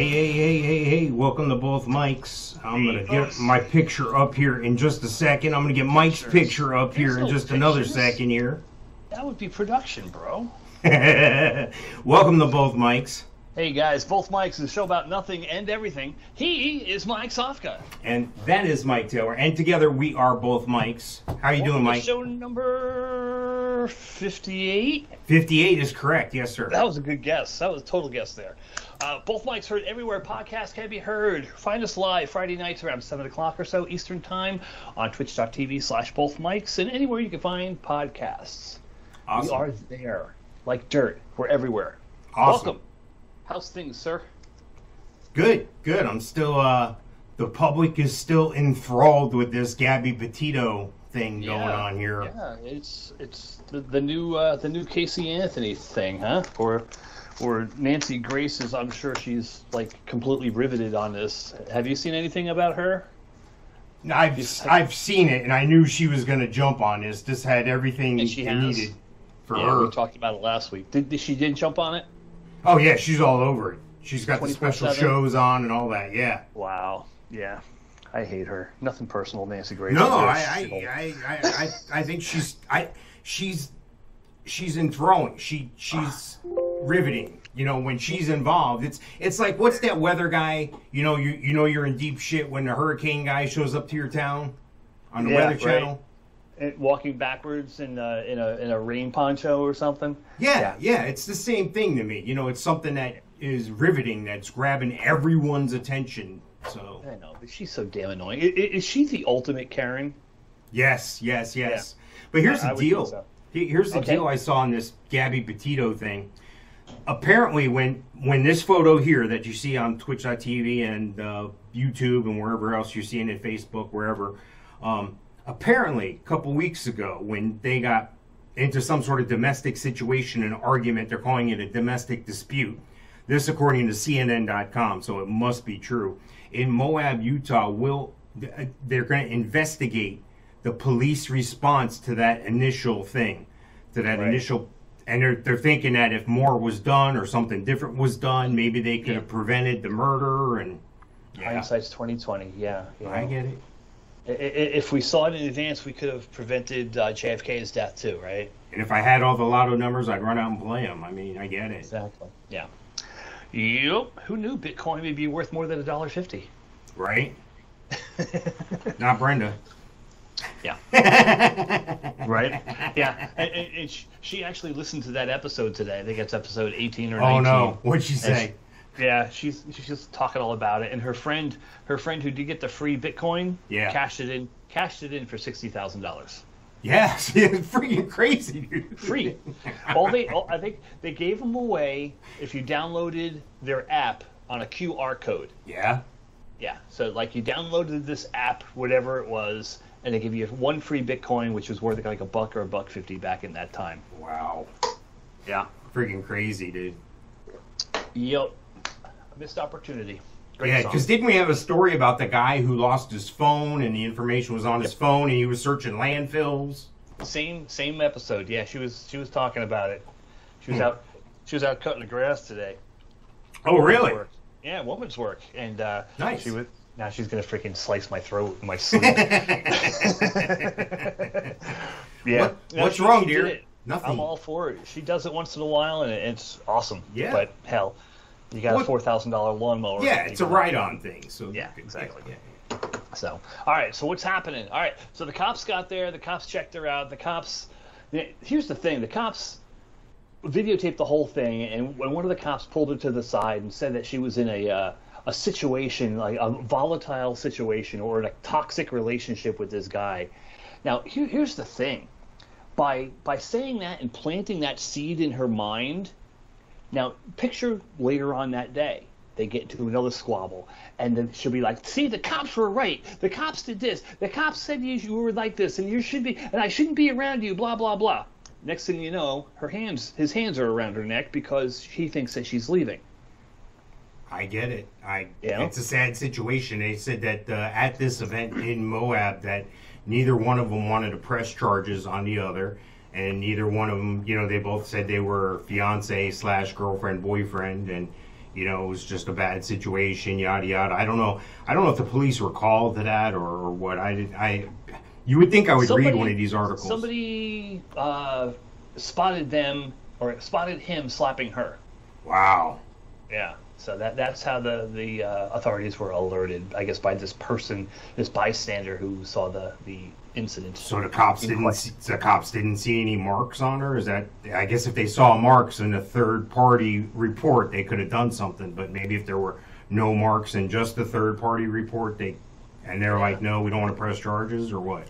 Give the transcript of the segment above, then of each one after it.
Hey, welcome to both mics. I'm going to get my picture up here in just a second. I'm going to get Mike's picture up here in just another second here. That would be production, bro. Welcome to both mics. Hey guys, both mics is a show about nothing and everything. He is Mike Sofka. And that is Mike Taylor. And together we are both mics. How are you doing, Mike? Show number 58? 58 is correct, yes, sir. That was a good guess. That was a total guess there. Both mics heard everywhere podcasts can be heard. Find us live Friday nights around 7 o'clock or so Eastern Time on twitch.tv/bothmics and anywhere you can find podcasts. Awesome. We are there. Like dirt. We're everywhere. Awesome. Welcome. How's things, sir? Good. I'm still, the public is still enthralled with this Gabby Petito thing going on here. Yeah, it's the new Casey Anthony thing, huh? Or Nancy Grace is, I'm sure she's like completely riveted on this. Have you seen anything about her? I've seen it, and I knew she was going to jump on this. This had everything needed for her. We talked about it last week. Did she jump on it? Oh yeah, she's all over it. She's got the 24/7? special shows on and all that. Yeah. Wow. Yeah. I hate her. Nothing personal, Nancy Grace. No, I think she's enthralling. She's riveting. You know, when she's involved, it's like, what's that weather guy? You know you're in deep shit when the hurricane guy shows up to your town on the Weather Channel. And walking backwards in a rain poncho or something. Yeah, it's the same thing to me. You know, it's something that is riveting, that's grabbing everyone's attention. So I know, but she's so damn annoying. Is she the ultimate Karen? Yes. Yeah. But here's the deal. So. Here's the deal I saw in this Gabby Petito thing. Apparently, when this photo here that you see on Twitch.tv and YouTube and wherever else you're seeing it, Facebook, wherever, apparently a couple weeks ago when they got into some sort of domestic situation, an argument, they're calling it a domestic dispute. This according to CNN.com, so it must be true. In Moab, Utah, they're going to investigate the police response to that initial thing, initial. And they're thinking that if more was done or something different was done, maybe they could have prevented the murder. And hindsight's 20/20. Yeah, I get it. If we saw it in advance, we could have prevented JFK's death too, right? And if I had all the lotto numbers, I'd run out and play them. I mean, I get it. Exactly. Yeah. Yep. Who knew Bitcoin would be worth more than $1.50? Right. Not Brenda. Yeah. Right? Yeah. And she actually listened to that episode today. I think it's episode 18 or 19. Oh, no. What'd she say? Yeah, she's just talking all about it. And her friend who did get the free Bitcoin cashed it in for $60,000. Yeah, it's freaking crazy, dude. Free. I think they gave them away if you downloaded their app on a QR code. Yeah. Yeah. So like you downloaded this app, whatever it was, and they give you one free Bitcoin, which was worth like $1 or $1.50 back in that time. Wow. Yeah. Freaking crazy, dude. Yep. Missed opportunity. Great song. Because didn't we have a story about the guy who lost his phone and the information was on his phone and he was searching landfills? Same episode. Yeah, she was talking about it. She was out cutting the grass today. Oh, really? Work. Yeah, woman's work. And nice. Now she's gonna freaking slice my throat in my sleep. Yeah. What's wrong, dear? Nothing. I'm all for it. She does it once in a while, and it's awesome. Yeah. But hell, you got a $4,000 lawnmower. Yeah, it's a ride-on thing. So yeah, exactly. Yeah. So, all right. So what's happening? All right. So the cops got there. The cops checked her out. Here's the thing. The cops videotaped the whole thing, and when one of the cops pulled her to the side and said that she was in a situation, like a volatile situation or in a toxic relationship with this guy. Now, here's the thing. By saying that and planting that seed in her mind, now picture later on that day, they get into another squabble, and then she'll be like, see, the cops were right. The cops did this. The cops said you were like this, and I shouldn't be around you, blah, blah, blah. Next thing you know, his hands are around her neck because he thinks that she's leaving. I get it. It's a sad situation. They said that at this event in Moab that neither one of them wanted to press charges on the other, and neither one of them, they both said they were fiance/girlfriend, boyfriend, and You know, it was just a bad situation, yada yada. I don't know. I don't know if the police were called to that or what. You would think I would read one of these articles. Somebody spotted them or spotted him slapping her. Wow. Yeah. So that's how the authorities were alerted, I guess, by this person, this bystander who saw the incident. So the cops didn't see any marks on her. Is that? I guess if they saw marks in a third party report, they could have done something. But maybe if there were no marks in just the third party report, they're like, no, we don't want to press charges, or what?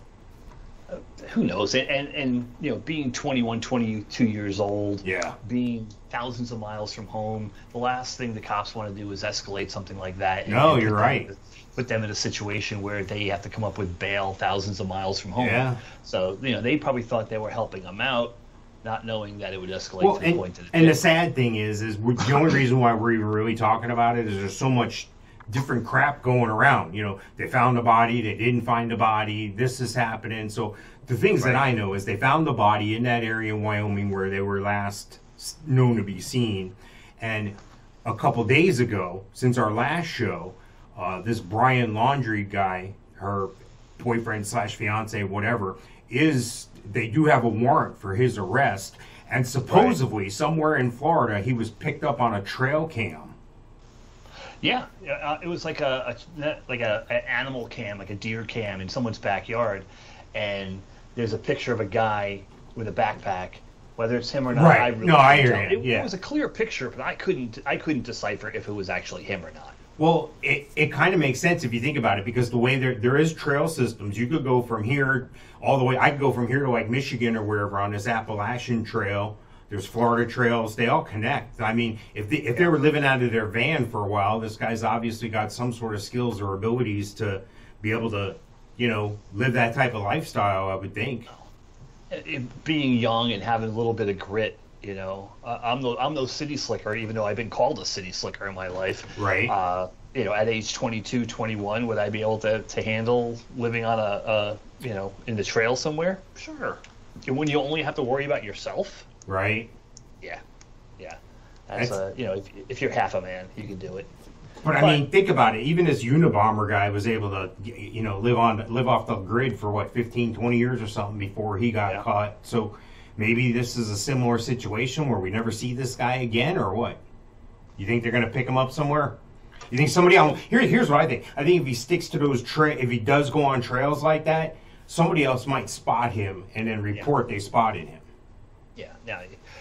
Who knows? And you know, being 21, 22 years old, yeah, being thousands of miles from home, the last thing the cops want to do is escalate something like that. No, you're right. Put them in a situation where they have to come up with bail thousands of miles from home. Yeah. So, you know, they probably thought they were helping them out, not knowing that it would escalate to the point that it and did. the sad thing is the only reason why we're even really talking about it is there's so much different crap going around. You know, they found the body, they didn't find the body, this is happening. So the things that I know is they found the body in that area in Wyoming where they were last known to be seen. And a couple days ago, since our last show, this Brian Laundrie guy, her boyfriend / fiance, whatever, they do have a warrant for his arrest. And supposedly somewhere in Florida, he was picked up on a trail cam. Yeah, it was like an animal cam, like a deer cam in someone's backyard, and there's a picture of a guy with a backpack. Whether it's him or not, right? I really I hear can't tell. you. It was a clear picture, but I couldn't decipher if it was actually him or not. Well, it kind of makes sense if you think about it, because the way there is trail systems, you could go from here all the way. I could go from here to like Michigan or wherever on this Appalachian Trail. There's Florida trails. They all connect. I mean, if they were living out of their van for a while, this guy's obviously got some sort of skills or abilities to be able to, you know, live that type of lifestyle, I would think. Being young and having a little bit of grit, you know, I'm no city slicker, even though I've been called a city slicker in my life. Right. You know, at age 22, 21, would I be able to handle living on a you know, in the trail somewhere? Sure. And when you only have to worry about yourself. Right. Yeah. That's you know, if you're half a man, you can do it. But I mean, think about it. Even this Unabomber guy was able to, you know, live off the grid for what, 15, 20 years or something before he got caught. So maybe this is a similar situation where we never see this guy again, or what? You think they're going to pick him up somewhere? You think somebody else? Here's what I think. I think if he sticks to those if he does go on trails like that, somebody else might spot him and then report they spotted him. Yeah. Now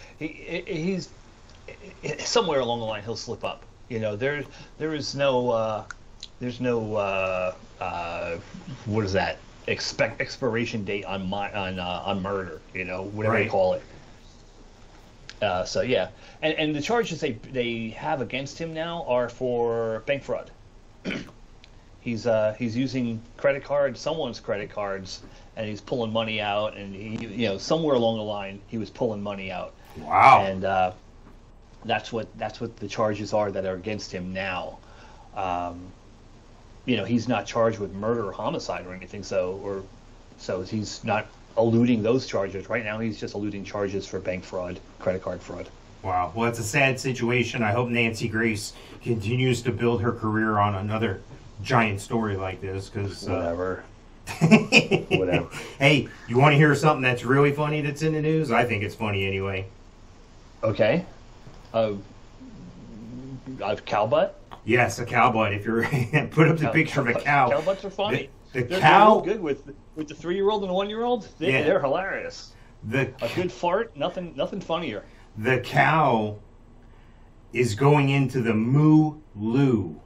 he's somewhere along the line he'll slip up. You know, there is no what is that? Expiration date on murder. You know, whatever they call it. So yeah, and the charges they have against him now are for bank fraud. He's using someone's credit cards, and he's pulling money out, and you know, somewhere along the line he was pulling money out. Wow. And that's what the charges are that are against him now. You know, he's not charged with murder or homicide or anything, so he's not eluding those charges. Right now he's just eluding charges for bank fraud, credit card fraud. Wow. Well, it's a sad situation. I hope Nancy Grace continues to build her career on another giant story like this, because whatever. Hey, you want to hear something that's really funny that's in the news? I think it's funny anyway. Okay. A cow butt? Yes, a cow butt. If you're put up the picture of a cow. Cow butts are funny. The cow. They're good with the 3-year-old and the 1-year-old. They're hilarious. A good fart, nothing funnier. The cow is going into the moo loo.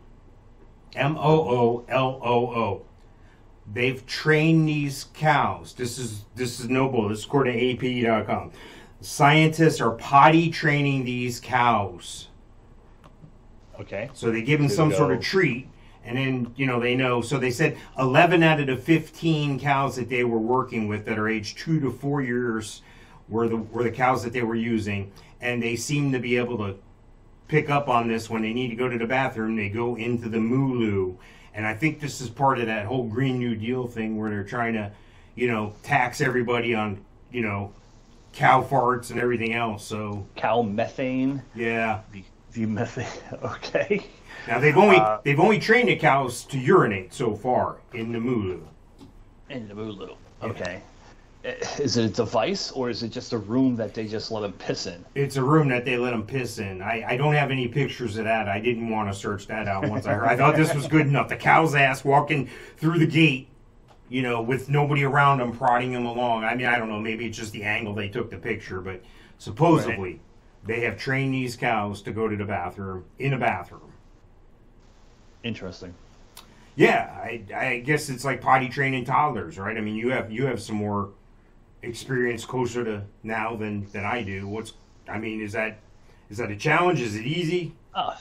Mooloo. They've trained these cows. This is no bull. This is according to AP.com. Scientists are potty training these cows. Okay. So they give them some sort of treat, and then, you know, they know. So they said 11 out of the 15 cows that they were working with that are aged 2 to 4 years were the cows that they were using, and they seem to be able to pick up on this when they need to go to the bathroom. They go into the mooloo. And I think this is part of that whole Green New Deal thing where they're trying to, you know, tax everybody on, you know, cow farts and everything else. So cow methane. Yeah. The method. Okay. Now they've only trained the cows to urinate so far in the Mulu. In the Mulu. Okay. Is it a device or is it just a room that they just let them piss in? It's a room that they let them piss in. I don't have any pictures of that. I didn't want to search that out once I heard. I thought this was good enough. The cow's ass walking through the gate, you know, with nobody around them prodding him along. I mean, I don't know. Maybe it's just the angle they took the picture, but supposedly they have trained these cows to go to the bathroom in a bathroom. Interesting. Yeah, I guess it's like potty training toddlers, right? I mean, you have some more experience closer to now than I do. Is that a challenge? Is it easy?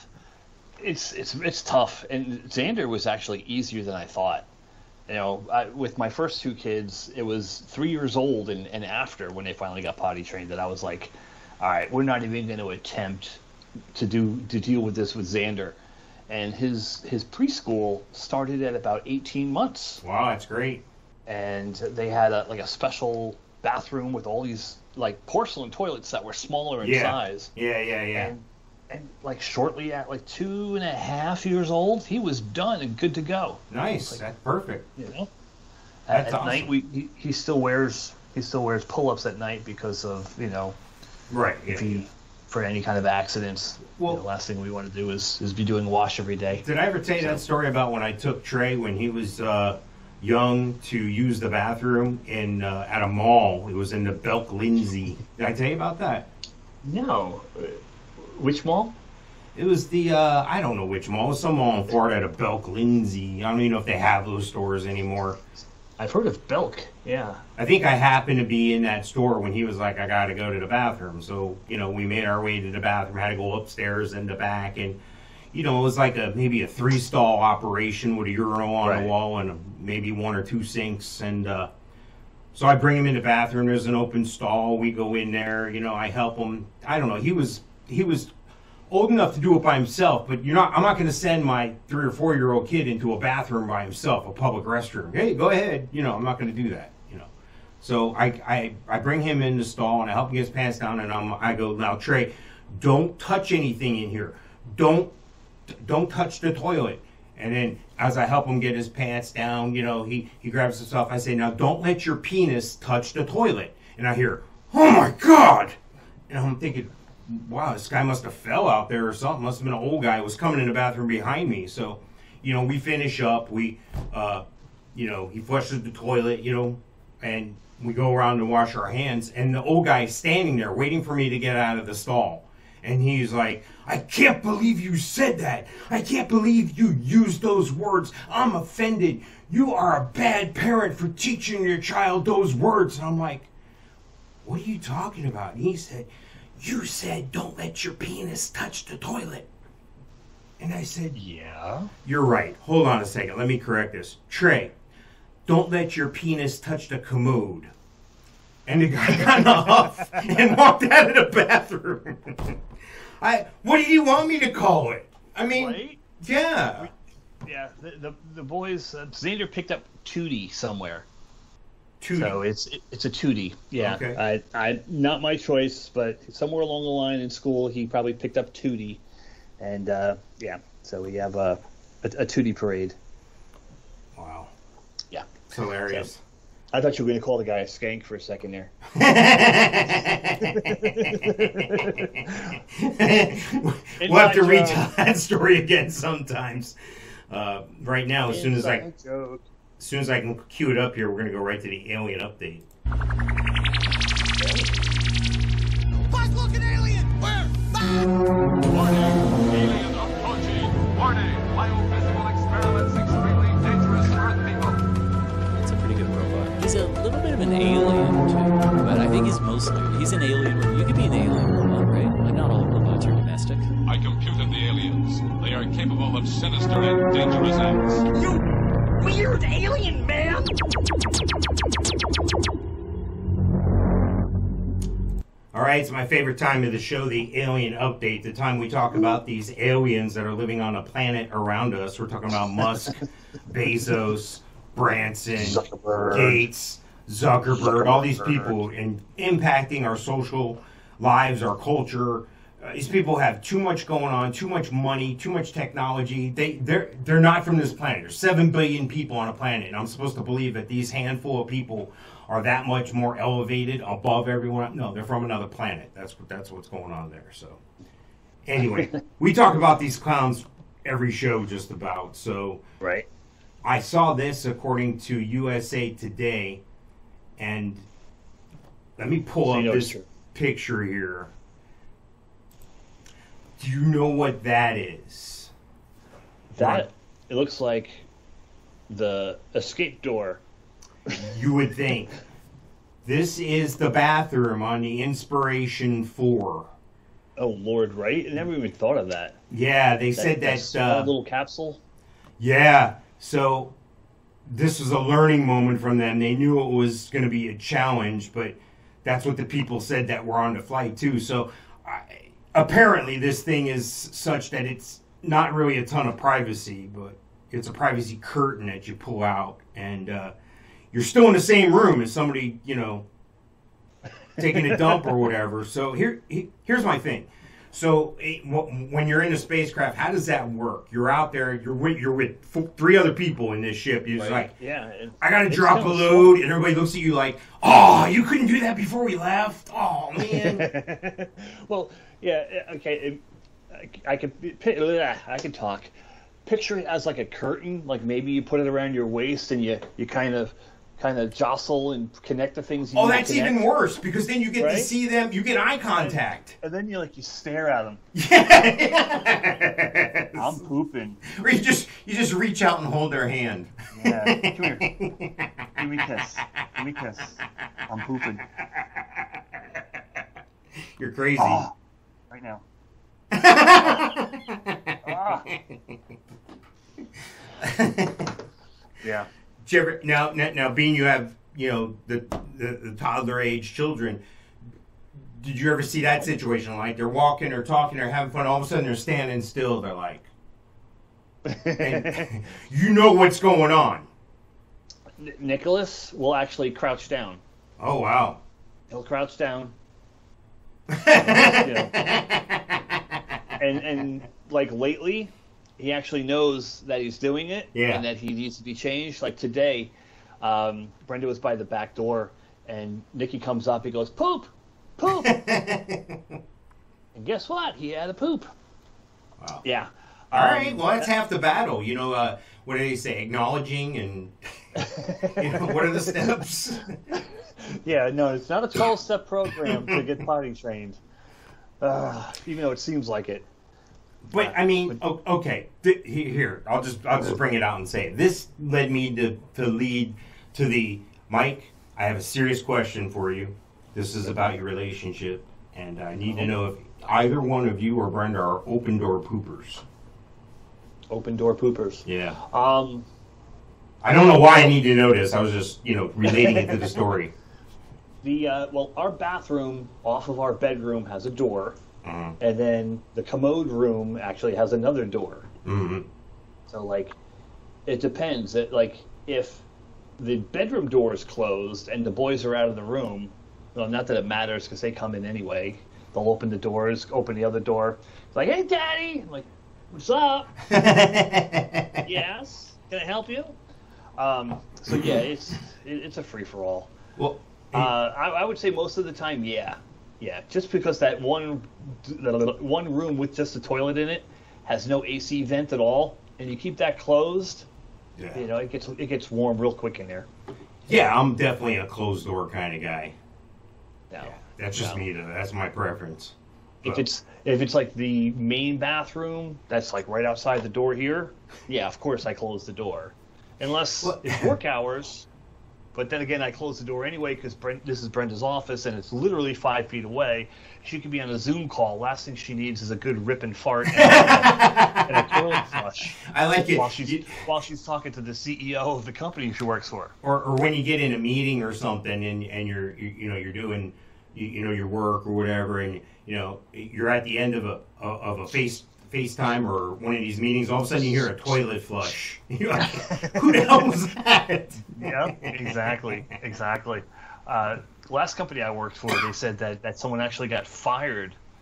It's tough, and Xander was actually easier than I thought. You know, with my first two kids, it was 3 years old and after when they finally got potty trained that I was like, all right, we're not even going to attempt to deal with this with Xander. And his preschool started at about 18 months. Wow, that's great. And they had a special bathroom with all these like porcelain toilets that were smaller in size. Yeah. And like shortly at like 2.5 years old, he was done and good to go. Nice, like, that's perfect. You know, that's at awesome. night he still wears pull-ups at night because of right. If he for any kind of accidents. Well, the last thing we want to do is be doing wash every day. Did I ever tell you that story about when I took Trey when he was young to use the bathroom in at a mall? It was in the Belk Lindsay. Did I tell you about that? No. Which mall? It was the I don't know which mall. It was some mall in Florida at a Belk Lindsay. I don't even know if they have those stores anymore. I've heard of Belk. Yeah. I think I happened to be in that store when he was like, I got to go to the bathroom. So, we made our way to the bathroom, had to go upstairs and the back. And, it was like maybe a 3-stall operation with a urinal on the wall and maybe 1 or 2 sinks. And so I bring him in the bathroom. There's an open stall. We go in there. I help him. I don't know. He was old enough to do it by himself, but I'm not going to send my 3 or 4-year-old kid into a bathroom by himself, a public restroom. Hey, go ahead. I'm not going to do that. So I bring him in the stall and I help him get his pants down, and I go, now Trey, don't touch anything in here. Don't touch the toilet. And then as I help him get his pants down, he grabs his stuff. I say, now don't let your penis touch the toilet. And I hear, oh my God! And I'm thinking, wow, this guy must have fell out there or something. Must have been an old guy who was coming in the bathroom behind me. So, we finish up. We, he flushes the toilet, and we go around to wash our hands. And the old guy is standing there waiting for me to get out of the stall. And he's like, I can't believe you said that. I can't believe you used those words. I'm offended. You are a bad parent for teaching your child those words. And I'm like, what are you talking about? And he said, you said don't let your penis touch the toilet. And I said, yeah. You're right. Hold on a second. Let me correct this. Trey, don't let your penis touch the commode. And the guy got off and walked out of the bathroom. What do you want me to call it? I mean, right? Yeah. Yeah, the boys, Xander picked up Tootie somewhere. Tootie. So it's a Tootie. Yeah. Okay. I not my choice, but somewhere along the line in school, he probably picked up Tootie. And, so we have a Tootie parade. Wow. Yeah. It's hilarious. So, I thought you were going to call the guy a skank for a second there. We'll have to retell that story again sometimes. Right now, as soon as I can cue it up here, we're going to go right to the alien update. Fast-looking alien! Where? Warning! Alien approaching! Warning! Biophysical experiments extremely dangerous for Earth people. That's a pretty good profile. He's a little bit of an alien, too. But I think he's an alien. You could be an alien robot, right? Like, not all robots are domestic. I computed the aliens. They are capable of sinister and dangerous acts. You weird alien man! All right, it's my favorite time of the show, the alien update, the time we talk about these aliens that are living on a planet around us. We're talking about Musk, Bezos, Branson, Gates, Zuckerberg, all these people impacting our social lives, our culture, these people have too much going on, too much money, too much technology. They're not from this planet. There's 7 billion people on a planet, and I'm supposed to believe that these handful of people are that much more elevated above everyone. No, they're from another planet. That's what's going on there. So anyway, we talk about these clowns every show just about. So Right. I saw this according to USA Today, and let me pull So you up know it's this true. picture here. Do you know what that is? That it looks like the escape door. You would think. This is the bathroom on the Inspiration 4. Oh Lord, right? I never even thought of that. Yeah, they said that. small little capsule. Yeah, so this was a learning moment from them. They knew it was going to be a challenge, but that's what the people said that were on the flight too. So apparently this thing is such that it's not really a ton of privacy, but it's a privacy curtain that you pull out, and you're still in the same room as somebody, taking a dump or whatever. So here's my thing. So when you're in a spacecraft, how does that work? You're out there, you're with 3 other people in this ship. You're just like, Yeah. And I got to it's drop a kind of load, and everybody looks at you like, oh, you couldn't do that before we left? Oh, man. Well, yeah, okay. I can talk. Picture it as like a curtain, like maybe you put it around your waist and you kind of jostle and connect the things. You Oh, need to that's connect. even worse, because then you get to Right? see them, you get eye contact. And then you stare at them. Yes. I'm pooping. Or you just reach out and hold their hand. Yeah, come here. Give me a kiss. Give me a kiss. I'm pooping. You're crazy. Oh, right now. Ah. Yeah. Did you ever, now, being you have the toddler age children, did you ever see that situation? Like they're walking or talking or having fun, all of a sudden they're standing still. They're like, and you know what's going on. Nicholas will actually crouch down. Oh wow. He'll crouch down. And like lately, he actually knows that he's doing it and that he needs to be changed. Like today, Brenda was by the back door, and Nikki comes up. He goes, "Poop, poop," and guess what? He had a poop. Wow. Yeah. All right. Well, that's half the battle. What do they say? Acknowledging and what are the steps? Yeah. No, it's not a 12-step program to get potty trained. Even though it seems like it. But I mean, okay. Here, I'll just bring it out and say it. This led me to lead to the Mike. I have a serious question for you. This is about your relationship, and I need to know if either one of you or Brenda are open door poopers. Open door poopers. Yeah. I I don't know why I need to know this. I was just relating it to the story. Well, our bathroom off of our bedroom has a door. Uh-huh. And then the commode room actually has another door. Mm-hmm. So, it depends. If the bedroom door is closed and the boys are out of the room, well, not that it matters because they come in anyway. They'll open the doors, open the other door. It's like, "Hey, Daddy!" I'm like, "What's up?" "Yes. Can I help you?" So yeah, it's a free for all. Well, I would say most of the time, yeah. Just because that one room with just a toilet in it has no AC vent at all, and you keep that closed, it gets warm real quick in there. yeah, I'm definitely a closed door kind of guy. No, That's just me. That's my preference. if it's like the main bathroom that's like right outside the door here, yeah, of course I close the door, unless it's work hours. But then again, I close the door anyway because this is Brenda's office and it's literally 5 feet away. She could be on a Zoom call. Last thing she needs is a good rip and fart and a toilet flush. I like it. While she's talking to the CEO of the company she works for. Or when you get in a meeting or something and you're doing your work or whatever, and you're at the end of a FaceTime or one of these meetings, all of a sudden you hear a toilet flush. You're like, who the hell was that? Yeah, exactly. Last company I worked for, they said that someone actually got fired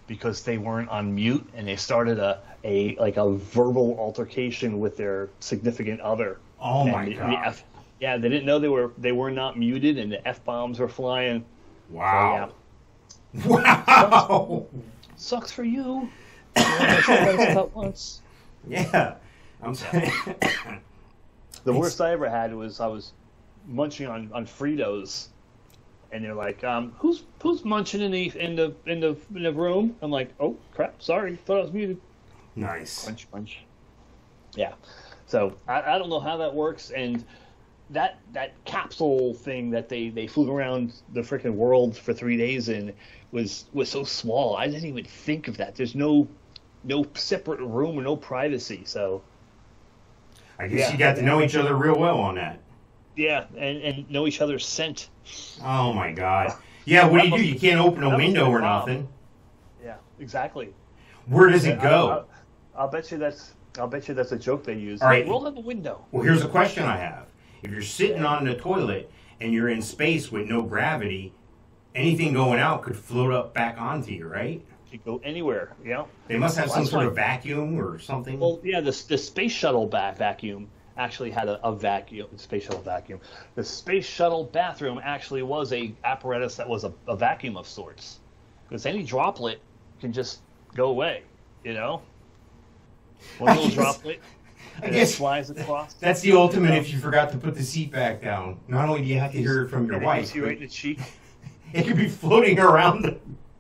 because they weren't on mute and they started a verbal altercation with their significant other. Oh And my the god! they didn't know they were not muted, and the F-bombs were flying. Wow! So, Wow! sucks for you. About once. Yeah, I'm saying. The worst I ever had was I was munching on Fritos, and they're like, "Who's munching in the room?" I'm like, "Oh crap, sorry, thought I was muted." Nice. Crunch, crunch. Yeah. So I don't know how that works, and that capsule thing that they flew around the freaking world for 3 days in was so small. I didn't even think of that. There's no separate room or no privacy. So I guess Yeah. you got to know each other real well on that. yeah, and know each other's scent. Oh my god! Yeah, what do you do? You can't open a that must window be or a problem. nothing. Yeah, exactly. Where does it go? I'll bet you that's a joke they use. All right. Roll out the window. Well, here's a question I have. If you're sitting on the toilet and you're in space with no gravity, anything going out could float up back onto you, right? You go anywhere. Yeah. They must have some That's sort fine. of vacuum or something. Well, yeah, the space shuttle vacuum actually had a vacuum. Space shuttle vacuum. The space shuttle bathroom actually was a apparatus that was a vacuum of sorts, because any droplet can just go away. You know, one I little guess- droplet, and guess- it flies across. That's the ultimate if you forgot to put the seat back down. Not only do you have to hear it from your And it wife, hits you right in the cheek. it could be floating around.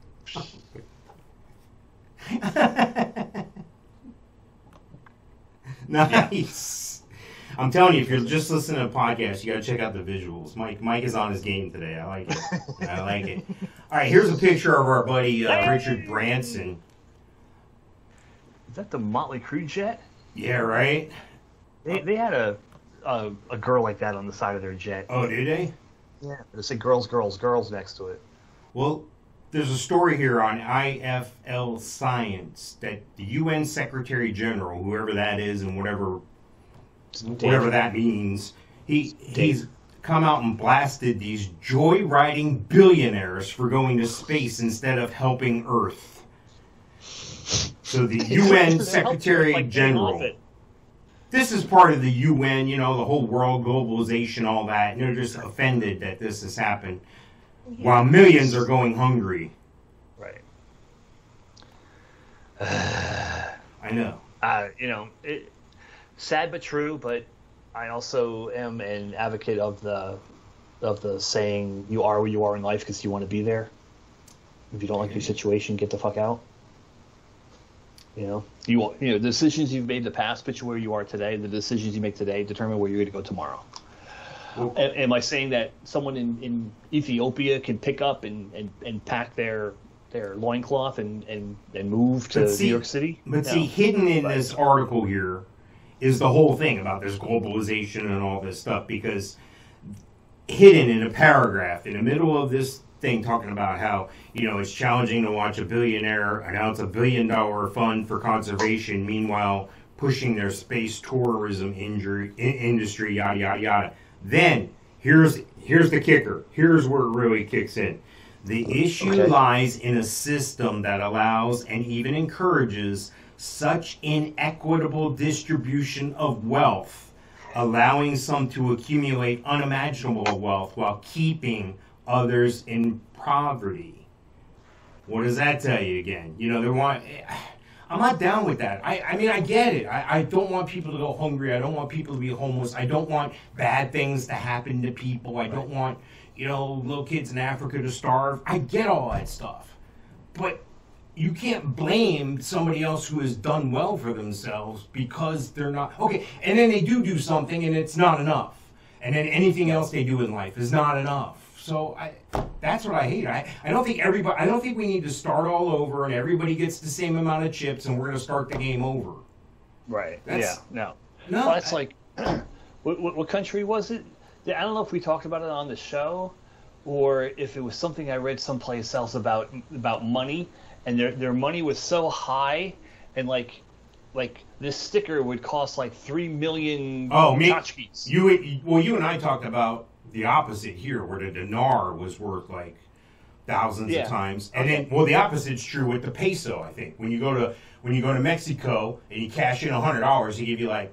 Nice. I'm telling you, if you're just listening to a podcast, you got to check out the visuals. Mike is on his game today. I like it. I like it. All right, here's a picture of our buddy Richard Branson. Is that the Motley Crue jet? Yeah, right. They had a girl like that on the side of their jet. Oh, did they? Yeah. It said "girls, girls, girls" next to it. Well, there's a story here on IFL Science that the UN Secretary General, whoever that is, and whatever that means, he's come out and blasted these joyriding billionaires for going to space instead of helping Earth. So the UN Secretary General. This is part of the UN, you know, the whole world globalization, all that, and they're just offended that this has happened, while millions are going hungry. Right. I know. Sad but true. But I also am an advocate of the saying, "You are where you are in life because you want to be there. If you don't like your situation, get the fuck out." The decisions you've made in the past put you where you are today. The decisions you make today determine where you're going to go tomorrow. Am I saying that someone in Ethiopia can pick up and pack their loincloth and move to New York City? But No. see, hidden in this article here is the whole thing about this globalization and all this stuff, because hidden in a paragraph in the middle of this thing talking about how, it's challenging to watch a billionaire announce $1 billion fund for conservation, meanwhile pushing their space tourism industry, yada, yada, yada. Then, here's the kicker. Here's where it really kicks in. The issue lies in a system that allows and even encourages such inequitable distribution of wealth, allowing some to accumulate unimaginable wealth while keeping others in poverty. What does that tell you again? I'm not down with that. I mean, I get it. I don't want people to go hungry. I don't want people to be homeless. I don't want bad things to happen to people. I don't want, little kids in Africa to starve. I get all that stuff. But you can't blame somebody else who has done well for themselves because they're not. Okay, and then they do something and it's not enough. And then anything else they do in life is not enough. So that's what I hate. I don't think we need to start all over and everybody gets the same amount of chips and we're going to start the game over. Right. That's- No. No, Well, that's like, what country was it? I don't know if we talked about it on the show, or if it was something I read someplace else about money, and their money was so high, and like this sticker would cost like 3 million tchotchkes. You and I talked about the opposite here, where the dinar was worth like thousands Yeah. of times. And then, well, the opposite's true with the peso. I think when you go to Mexico and you cash in $100, they give you like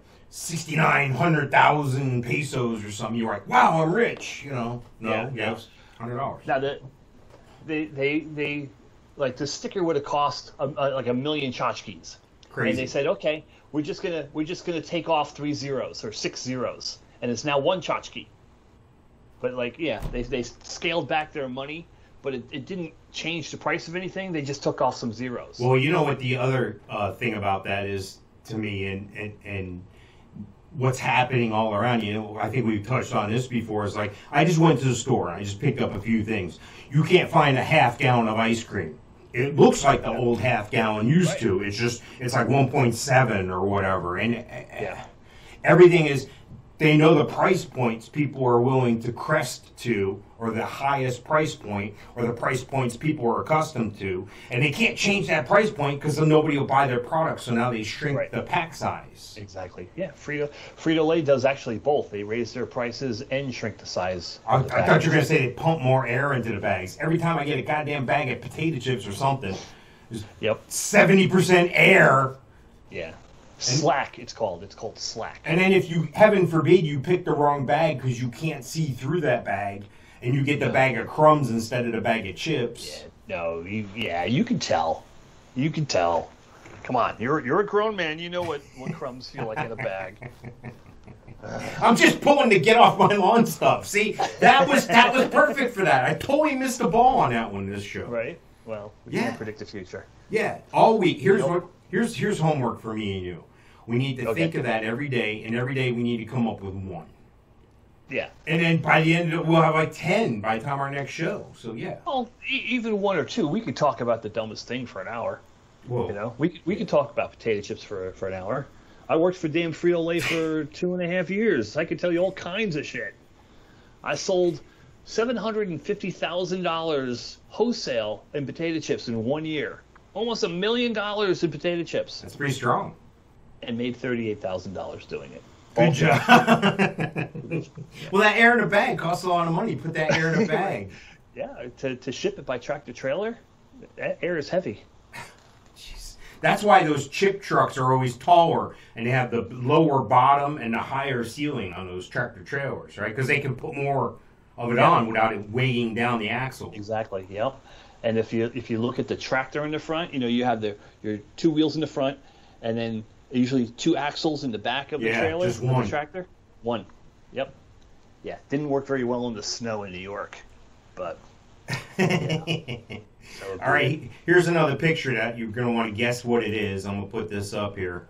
6,900,000 pesos or something. You're like, wow, I'm rich. No, Yeah. yes, $100. Now they like the sticker would have cost like a million tchotchkes. Crazy. And they said, okay, we're just gonna take off 3 zeros or 6 zeros, and it's now 1 tchotchke. But like, yeah, they scaled back their money, but it didn't change the price of anything. They just took off some zeros. Well, you know what the other thing about that is to me, and what's happening all around you. I think we've touched on this before. Is like I just went to the store and I just picked up a few things. You can't find a half gallon of ice cream. It looks like the old half gallon used to. It's like 1.7 or whatever, and everything is. They know the price points people are willing to crest to, or the highest price point, or the price points people are accustomed to, and they can't change that price point because nobody will buy their product. So now they shrink the pack size. Exactly. Yeah, Frito-Lay does actually both. They raise their prices and shrink the size. I of the thought bags. you were going to say they pump more air into the bags. Every time I get a goddamn bag of potato chips or something, there's Yep. 70% air. Yeah. Slack, it's called. It's called slack. And then if you, heaven forbid, you pick the wrong bag because you can't see through that bag, and you get the bag of crumbs instead of the bag of chips. No, you can tell. You can tell. Come on, you're a grown man. You know what crumbs feel like in a bag. I'm just pulling to get off my lawn stuff. See, that was perfect for that. I totally missed the ball on that one this show. Right? Well, we Yeah. can't predict the future. Yeah, all week. Here's Nope. here's homework for me and you. We need to Okay. think of that every day, and every day we need to come up with one. Yeah. And then by the end of it, we'll have like 10 by the time our next show. So yeah. Well, even 1 or 2. We could talk about the dumbest thing for an hour. Whoa. You know, we could talk about potato chips for an hour. I worked for damn Frito-Lay for 2.5 years. I could tell you all kinds of shit. I sold $750,000 wholesale in potato chips in 1 year. Almost $1 million in potato chips, That's pretty strong. and made $38,000 doing it. Good job. Well, that air in a bag costs a lot of money. Put that air in a bag. Yeah, to ship it by tractor trailer, that air is heavy. Jeez. That's why those chip trucks are always taller, and they have the lower bottom and the higher ceiling on those tractor trailers, right? Because they can put more of it on without it weighing down the axle. Exactly. Yep. And if you look at the tractor in the front, you have your 2 wheels in the front, and then usually 2 axles in the back of the Yeah, trailer just of one. the tractor. 1. Yep. Yeah. Didn't work very well in the snow in New York, but. All right, here's another picture that you're going to want to guess what it is. I'm going to put this up here.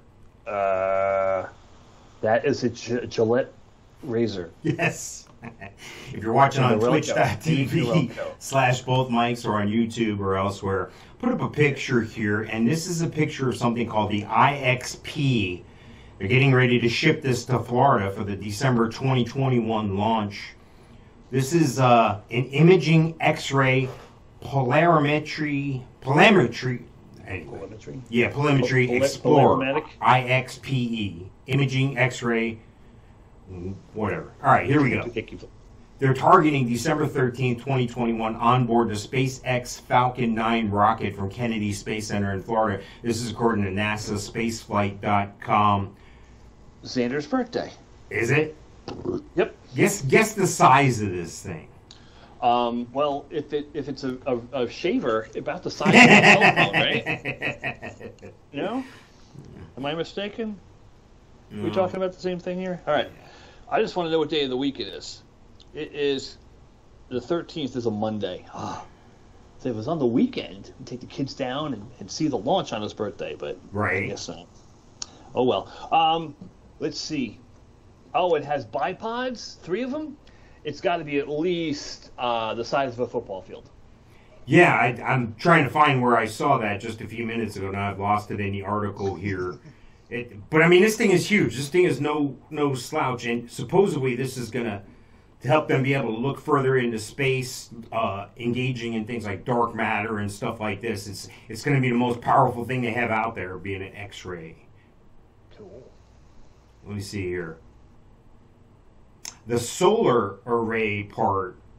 That is a Gillette razor. Yes. If you're watching on The Roco. twitch.tv/both mics or on YouTube or elsewhere, put up a picture here, and this is a picture of something called the IXP. They're getting ready to ship this to Florida for the December 2021 launch. This is an imaging X-ray polarimetry. Anyway. Telemetry. Yeah, Polarimetry Pol- Explorer. polarimetric? IXPE. Imaging X-ray. Whatever. All right, here we go. They're targeting December 13th, 2021 on board the SpaceX Falcon 9 rocket from Kennedy Space Center in Florida. This is according to NASA Spaceflight.com. Xander's birthday. Is it? Yep. Guess the size of this thing. Well, if it's a shaver, about the size of a cell phone, right? No? Am I mistaken? We talking about the same thing here? All right. I just want to know what day of the week it is. It is the 13th is a Monday. So if it was on the weekend, we'd take the kids down and see the launch on his birthday, but Right. I guess not. Oh, well. Let's see. Oh, it has bipods, 3 of them? It's got to be at least the size of a football field. Yeah, I'm trying to find where I saw that just a few minutes ago. Now I've lost it in the article here. But I mean, this thing is huge. This thing is no slouch, and supposedly this is gonna help them be able to look further into space, engaging in things like dark matter and stuff like this. It's going to be the most powerful thing they have out there, being an X-ray. Cool. Let me see here. The solar array part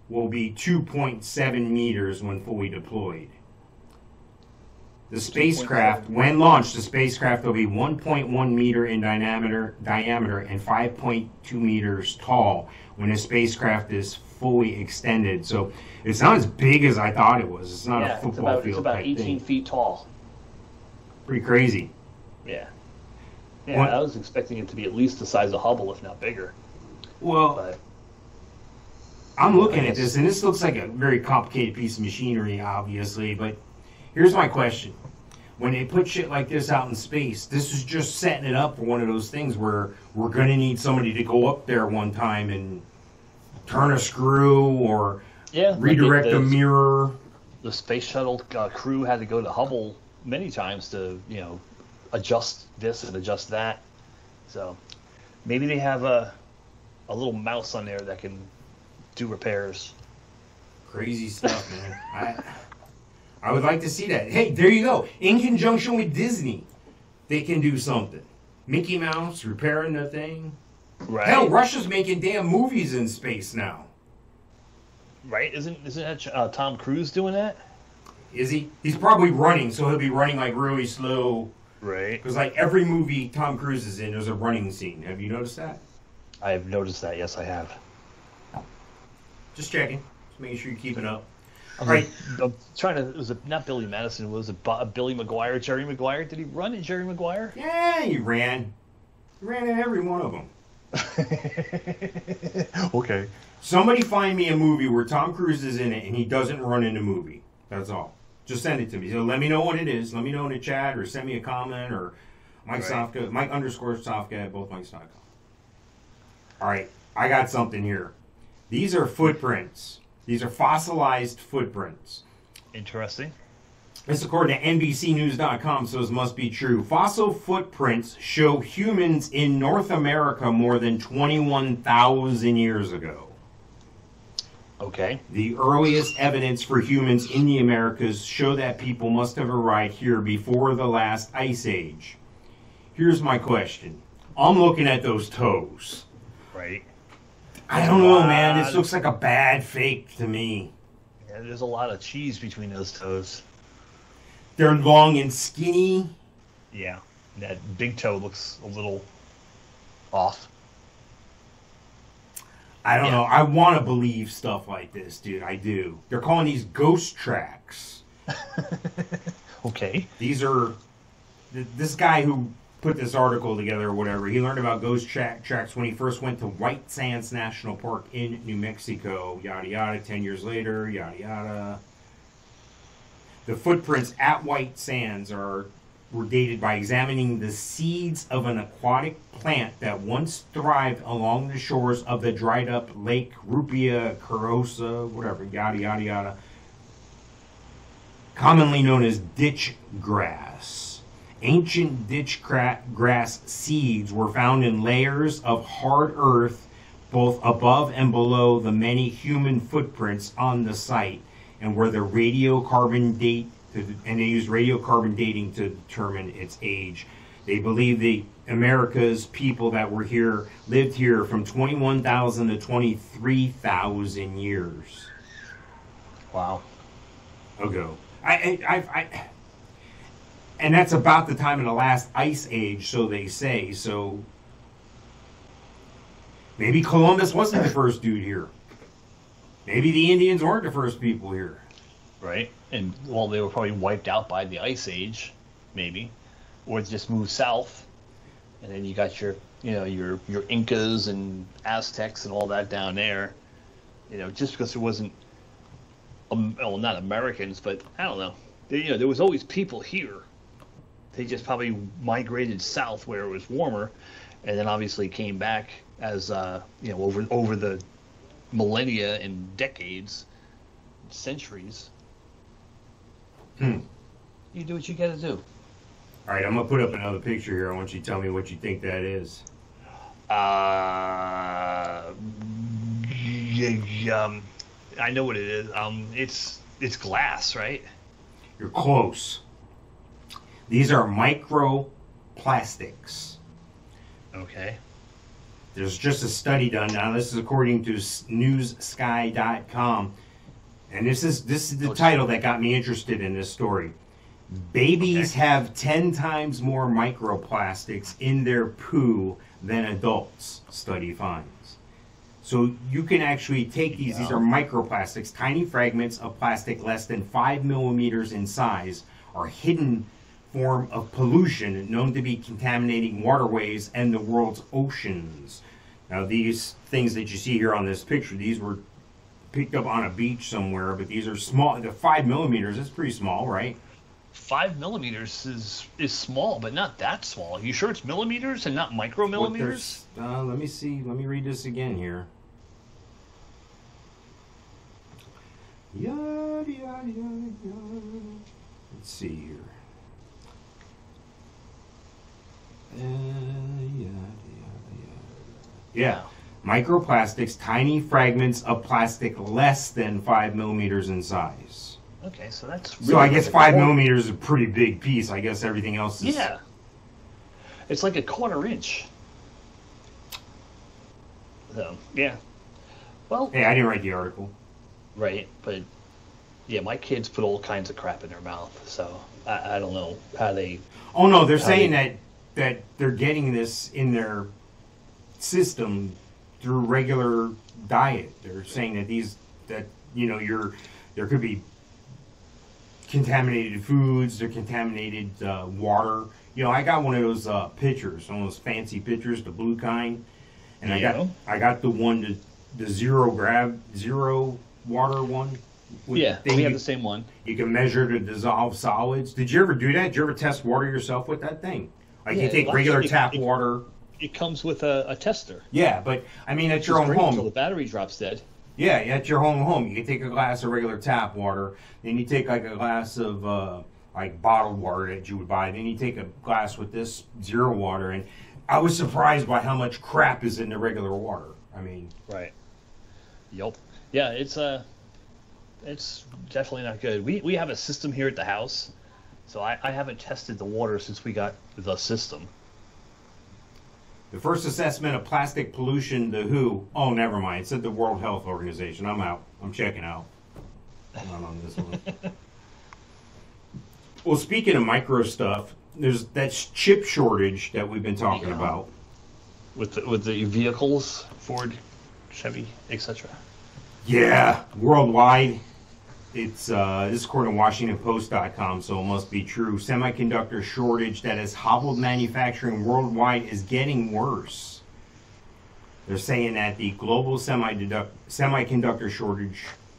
will be 2.7 meters when fully deployed. The spacecraft, when launched, the spacecraft will be 1.1 meter in diameter and 5.2 meters tall when the spacecraft is fully extended. So it's not as big as I thought it was. It's not a football field it's about type 18 thing. feet tall. Pretty crazy. Yeah. Yeah, What- I was expecting it to be at least the size of Hubble, if not bigger. Well, But I'm looking at this, and this looks like a very complicated piece of machinery, obviously. But here's my question. When they put shit like this out in space, this is just setting it up for one of those things where we're going to need somebody to go up there one time and turn a screw or yeah, redirect like a mirror. the space shuttle crew had to go to Hubble many times to, adjust this and adjust that. So maybe they have a little mouse on there that can do repairs. Crazy stuff, man. I would like to see that. Hey, there you go. In conjunction with Disney, they can do something. Mickey Mouse repairing the thing. Right. Hell, Russia's making damn movies in space now. Right? Isn't that Tom Cruise doing that? Is he? He's probably running, so he'll be running like really slow. Right. Because like every movie Tom Cruise is in, there's a running scene. Have you noticed that? I have noticed that. Yes, I have. Just checking. Just making sure you're keeping up. I'm Right. I'm trying to. Was it not Billy Madison? Was it Billy Maguire? Jerry Maguire? Did he run in Jerry Maguire? Yeah, he ran. He ran in every one of them. Okay. Somebody find me a movie where Tom Cruise is in it and he doesn't run in the movie. That's all. Just send it to me. So let me know what it is. Let me know in the chat or send me a comment or Mike Right. Sofka, Mike_Sofka at bothmikes.com. All right, I got something here. These are footprints. These are fossilized footprints. Interesting. This according to NBCNews.com, so this must be true. Fossil footprints show humans in North America more than 21,000 years ago. Okay. The earliest evidence for humans in the Americas show that people must have arrived here before the last ice age. Here's my question. I'm looking at those toes. Right. I don't know, man. This looks like a bad fake to me. Yeah, there's a lot of cheese between those toes. They're long and skinny. Yeah. That big toe looks a little off. I don't Yeah. know. I want to believe stuff like this, dude. I do. They're calling these ghost tracks. Okay. These are... This guy who put this article together or whatever, he learned about ghost tracks when he first went to White Sands National Park in New Mexico. Yada, yada. 10 years later, yada, yada. The footprints at White Sands were dated by examining the seeds of an aquatic plant that once thrived along the shores of the dried up Lake Rupia Carosa, whatever, yada, yada, yada. Commonly known as ditch grass. Ancient ditch grass seeds were found in layers of hard earth both above and below the many human footprints on the site, and where the radiocarbon date, and they used radiocarbon dating to determine its age. They believe the America's people that were here lived here from 21,000 to 23,000 years Wow. ago. And that's about the time of the last ice age, so they say. So maybe Columbus wasn't the first dude here. Maybe the Indians weren't the first people here. Right. And well, they were probably wiped out by the ice age, maybe, or just moved south, and then you got your your Incas and Aztecs and all that down there. Just because there wasn't, well, not Americans, but I don't know. There was always people here. They just probably migrated south where it was warmer, and then obviously came back as over the millennia and decades, centuries. You do what you got to do. All right, I'm going to put up another picture here. I want you to tell me what you think that is. I know what it is. It's glass, right? You're close. These are microplastics. Okay. There's just a study done now. This is according to newssky.com. And this is the title that got me interested in this story. Babies have 10 times more microplastics in their poo than adults, study finds. So you can actually take these are microplastics, tiny fragments of plastic less than 5 millimeters in size, are hidden form of pollution known to be contaminating waterways and the world's oceans. Now these things that you see here on this picture, these were picked up on a beach somewhere, but these are small. The 5 millimeters, that's pretty small, right? 5 millimeters is small, but not that small. Are you sure it's millimeters and not micromillimeters? Let me see. Let me read this again here. Yada, yada, yada, yada. Let's see here. Yeah. Microplastics, tiny fragments of plastic less than 5 millimeters in size. Okay, so that's So I guess 5 millimeters is a pretty big piece. I guess everything else is... Yeah. It's like a quarter inch. So, yeah. Well... Hey, I didn't write the article. Right, but... Yeah, my kids put all kinds of crap in their mouth, so I don't know how they... Oh, no, they're saying that they're getting this in their system through regular diet. They're saying that there could be contaminated foods, they're contaminated water. You know, I got one of those pitchers, one of those fancy pitchers, the blue kind, and I got the one, the zero water one. We have the same one. You can measure to dissolve solids. Did you ever do that? Did you ever test water yourself with that thing? Like you take regular tap water. It comes with a tester. Yeah, but I mean at your own home. Until the battery drops dead. Yeah, at your home, you can take a glass of regular tap water, then you take like a glass of like bottled water that you would buy, then you take a glass with this zero water, and I was surprised by how much crap is in the regular water. I mean, right. Yep. Yeah, it's definitely not good. We have a system here at the house, so I haven't tested the water since we got the system. The first assessment of plastic pollution, the WHO. Oh, never mind. It said the World Health Organization. I'm out. I'm checking out. I'm not on this one. Well, speaking of micro stuff, there's that chip shortage that we've been talking about. With the vehicles, Ford, Chevy, etc. Yeah, worldwide. It's this is according to WashingtonPost.com, so it must be true. Semiconductor shortage that has hobbled manufacturing worldwide is getting worse. They're saying that the global semiconductor shortage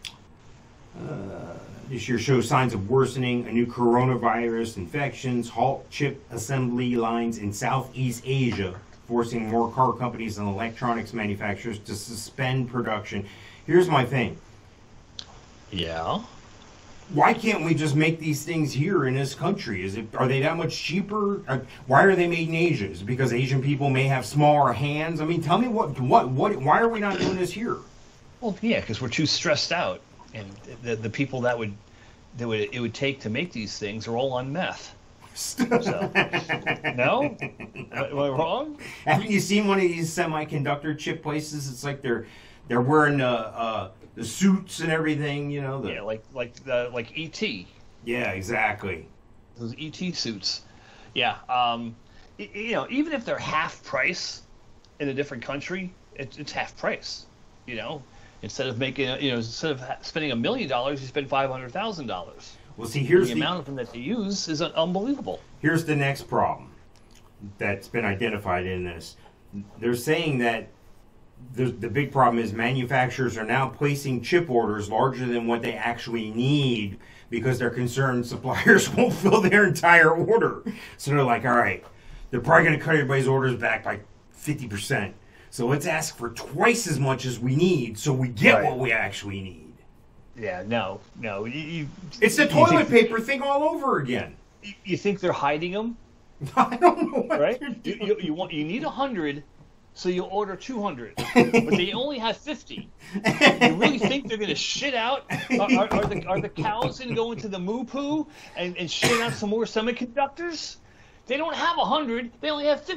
this year shows signs of worsening. A new coronavirus infections halt chip assembly lines in Southeast Asia, forcing more car companies and electronics manufacturers to suspend production. Here's my thing. Yeah. Why can't we just make these things here in this country? Are they that much cheaper? Why are they made in Asia? Is it because Asian people may have smaller hands? I mean, tell me why are we not doing this here? Well, yeah, because we're too stressed out, and the people that it would take to make these things are all on meth. So, no? Am I wrong? Haven't you seen one of these semiconductor chip places? It's like they're wearing the suits and everything, you know. Yeah, like E.T. Yeah, exactly. Those E.T. suits. Yeah. Even if they're half price in a different country, it's half price. You know, instead of spending $1 million, you spend $500,000. Well, see, here's the amount of them that they use is unbelievable. Here's the next problem that's been identified in this. They're saying that the big problem is manufacturers are now placing chip orders larger than what they actually need because they're concerned suppliers won't fill their entire order. So they're like, all right, they're probably going to cut everybody's orders back by 50%. So let's ask for twice as much as we need so we get what we actually need. Yeah, no. It's the toilet paper thing all over again. You think they're hiding them? I don't know what right? they're doing. You need 100, so you order 200, but they only have 50. You really think they're going to shit out? Are the cows going to go into the moo poo and shit out some more semiconductors? They don't have 100. They only have 50.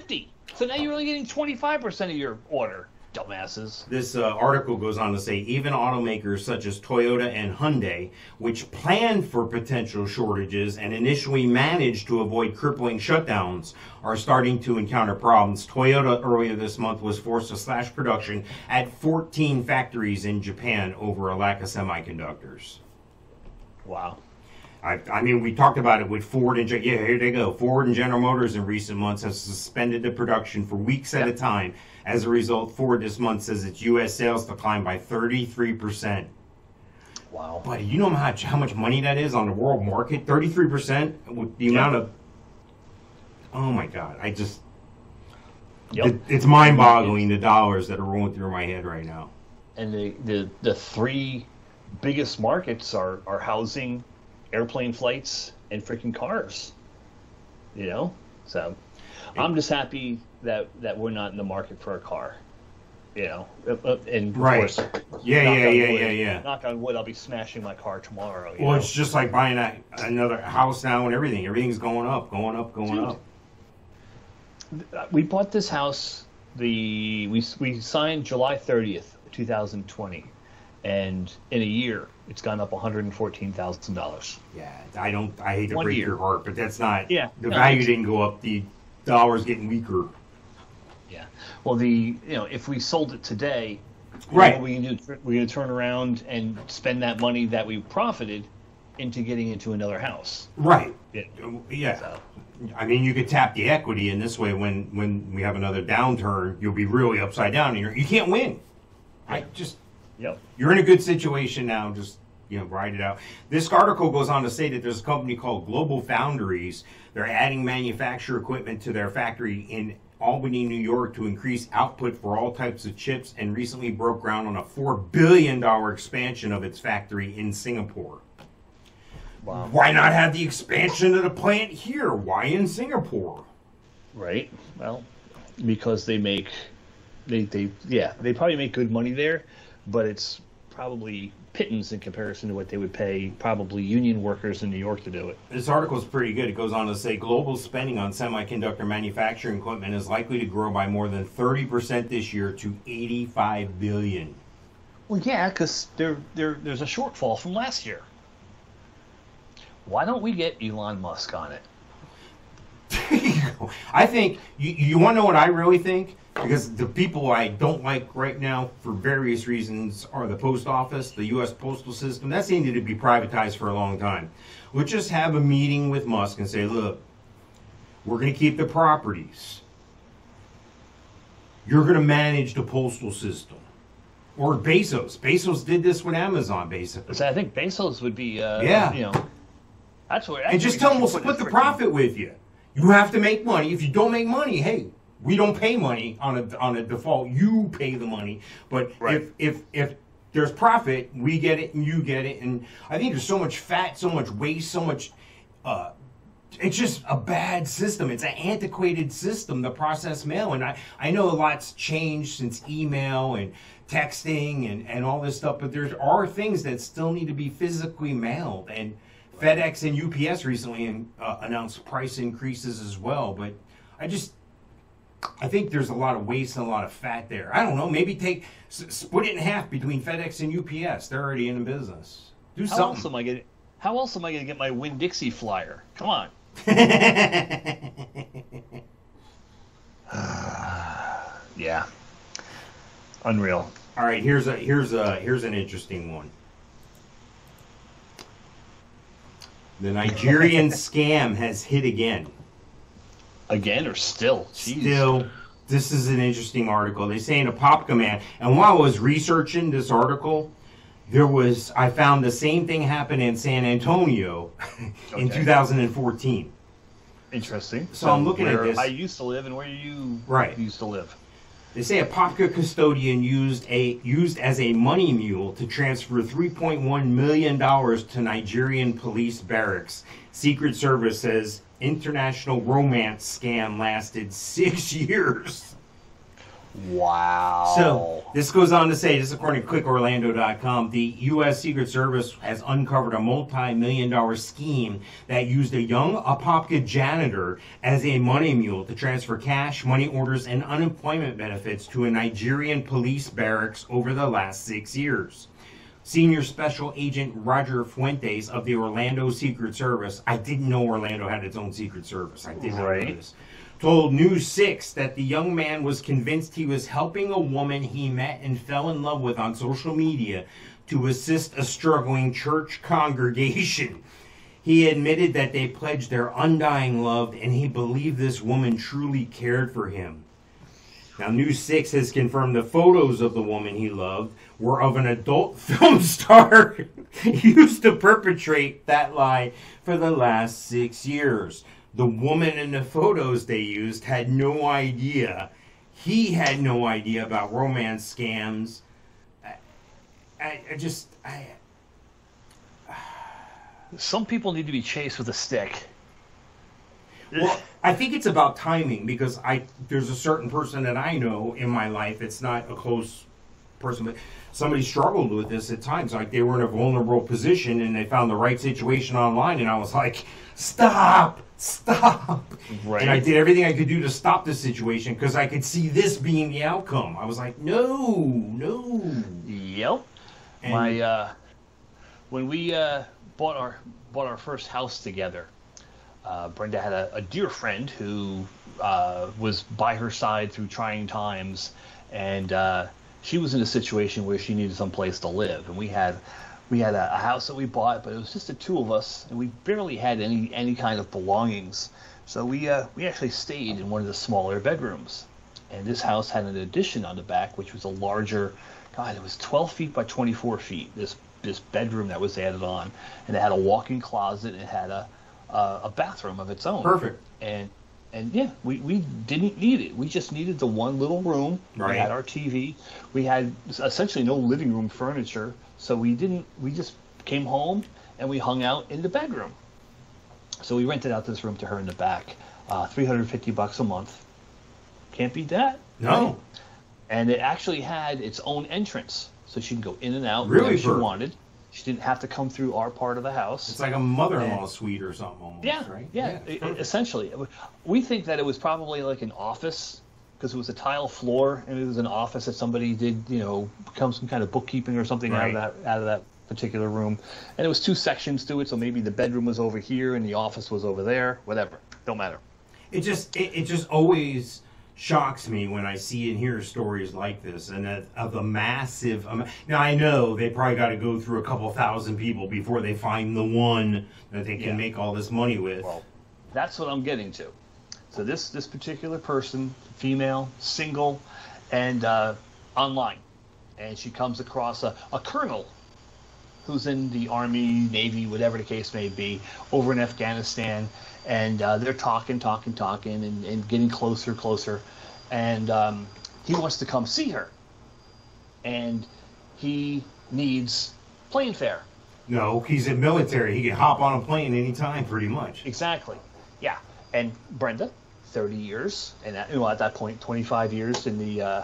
So now you're only getting 25% of your order, dumbasses. This article goes on to say even automakers such as Toyota and Hyundai, which planned for potential shortages and initially managed to avoid crippling shutdowns, are starting to encounter problems. Toyota earlier this month was forced to slash production at 14 factories in Japan over a lack of semiconductors. Wow. I mean, we talked about it with Ford and here they go. Ford and General Motors in recent months have suspended the production for weeks at a time. As a result, Ford this month says its U.S. sales declined by 33%. Wow. Buddy, you know how much money that is on the world market? 33% with the amount of... Oh, my God. I just... It's mind-boggling, the dollars that are rolling through my head right now. And the three biggest markets are housing, airplane flights, and freaking cars. You know? So I'm just happy that we're not in the market for a car. You know? And of course, Yeah. knock on wood, I'll be smashing my car tomorrow. Well, it's just like buying another house now and everything. Everything's going up. Dude, we bought this house, we signed July 30th, 2020. And in a year, it's gone up $114,000. Yeah, I hate to 1 break year. your heart, but that's not. Yeah, the no, value didn't go up. The dollar's getting weaker. Yeah. Well, if we sold it today, Right. what we can do, we're going to turn around and spend that money that we profited into getting into another house. Right. Yeah. So. I mean, you could tap the equity in this way. When we have another downturn, you'll be really upside down, and you can't win. Yep. You're in a good situation now. Just ride it out. This article goes on to say that there's a company called Global Foundries. They're adding manufacturer equipment to their factory in Albany, New York, to increase output for all types of chips, and recently broke ground on a $4 billion expansion of its factory in Singapore. Wow. Why not have the expansion of the plant here? Why in Singapore? Right. Well, because they probably make good money there, but it's probably pittance in comparison to what they would pay probably union workers in New York to do it. This article is pretty good. It goes on to say global spending on semiconductor manufacturing equipment is likely to grow by more than 30% this year to $85 billion. Well, yeah, because there's a shortfall from last year. Why don't we get Elon Musk on it? I think, you want to know what I really think? Because the people I don't like right now, for various reasons, are the post office, the U.S. postal system. That's needed to be privatized for a long time. We'll just have a meeting with Musk and say, look, we're going to keep the properties. You're going to manage the postal system. Or Bezos. Bezos did this with Amazon, basically. So I think Bezos would be, that's where. And just tell them we'll split the profit with you. You have to make money. If you don't make money, hey, we don't pay money on a default. You pay the money. But right. if there's profit, we get it and you get it. And I think there's so much fat, so much waste, so much. It's just a bad system. It's an antiquated system, the process mail. And I know a lot's changed since email and texting and all this stuff, but there are things that still need to be physically mailed. And FedEx and UPS recently announced price increases as well. But I think there's a lot of waste and a lot of fat there. I don't know. Maybe split it in half between FedEx and UPS. They're already in the business. Do something. How else am I going to get my Winn-Dixie flyer? Come on. Yeah. Unreal. All right. Here's an interesting one. The Nigerian scam has hit again. Again or still? Jeez. Still, this is an interesting article. They say in a pop command, and while I was researching this article, I found the same thing happen in San Antonio in 2014. Interesting. So I'm looking at this. I used to live and where you used to live. They say a Popka custodian used as a money mule to transfer $3.1 million to Nigerian police barracks. Secret Service says international romance scam lasted 6 years. Wow. So this goes on to say, this is according to ClickOrlando.com, the U.S. Secret Service has uncovered a multi-million-dollar scheme that used a young Apopka janitor as a money mule to transfer cash, money orders, and unemployment benefits to a Nigerian police barracks over the last 6 years. Senior Special Agent Roger Fuentes of the Orlando Secret Service, I didn't know Orlando had its own Secret Service. I did not know this. Told News 6 that the young man was convinced he was helping a woman he met and fell in love with on social media to assist a struggling church congregation. He admitted that they pledged their undying love and he believed this woman truly cared for him. Now, News 6 has confirmed the photos of the woman he loved were of an adult film star used to perpetrate that lie for the last 6 years. The woman in the photos they used had no idea. He had no idea about romance scams. Some people need to be chased with a stick. Well, I think it's about timing because there's a certain person that I know in my life. It's not a close person, but somebody struggled with this at times. Like they were in a vulnerable position and they found the right situation online, and I was like, stop. Right. And I did everything I could do to stop this situation because I could see this being the outcome. I was like, no. Yep. And when we bought our first house together, Brenda had a dear friend who was by her side through trying times, and she was in a situation where she needed some place to live, and we had a house that we bought, but it was just the two of us, and we barely had any kind of belongings. So we actually stayed in one of the smaller bedrooms, and this house had an addition on the back, which was a larger. God, it was 12 feet by 24 feet. This bedroom that was added on, and it had a walk-in closet. And it had a bathroom of its own. Perfect. And yeah, we didn't need it. We just needed the one little room. Right. We had our TV. We had essentially no living room furniture. So we just came home and we hung out in the bedroom. So we rented out this room to her in the back, $350 a month. Can't beat that. No. Right? And it actually had its own entrance, so she can go in and out Really, whenever she Bert? wanted. She didn't have to come through our part of the house. It's like a mother-in-law suite or something almost, Yeah, right? yeah, essentially. We think that it was probably like an office because it was a tile floor and it was an office that somebody did, become some kind of bookkeeping or something Right. out of that particular room. And it was two sections to it, so maybe the bedroom was over here and the office was over there. Whatever, don't matter. It just always shocks me when I see and hear stories like this, and of the massive amount. Now I know they probably got to go through a couple thousand people before they find the one that they can make all this money with. Well, that's what I'm getting to. So this particular person, female, single, and online, and she comes across a colonel who's in the Army, Navy, whatever the case may be, over in Afghanistan, and they're talking, and getting closer, and he wants to come see her, and he needs plane fare. No, he's in military. He can hop on a plane anytime, pretty much. Exactly. Yeah. And Brenda, 30 years, and at that point, 25 years in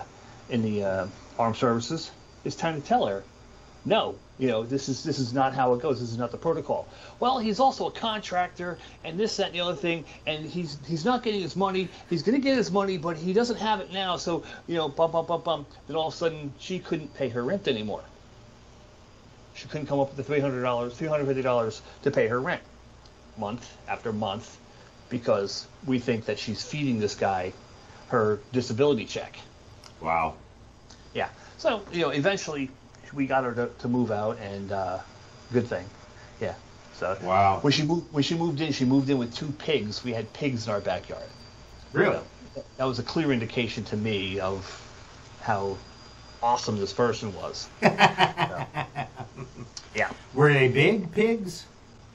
the armed services, it's time to tell her, no, this is not how it goes. This is not the protocol. Well, he's also a contractor, and this, that, and the other thing, and he's not getting his money. He's going to get his money, but he doesn't have it now. So, bum. Then all of a sudden, she couldn't pay her rent anymore. She couldn't come up with the $350 to pay her rent, month after month, because we think that she's feeding this guy her disability check. Wow. Yeah. So, eventually we got her to move out, and good thing. Yeah. So Wow. When she moved in with two pigs. We had pigs in our backyard. Really? So that was a clear indication to me of how awesome this person was. So, yeah. Were they big pigs?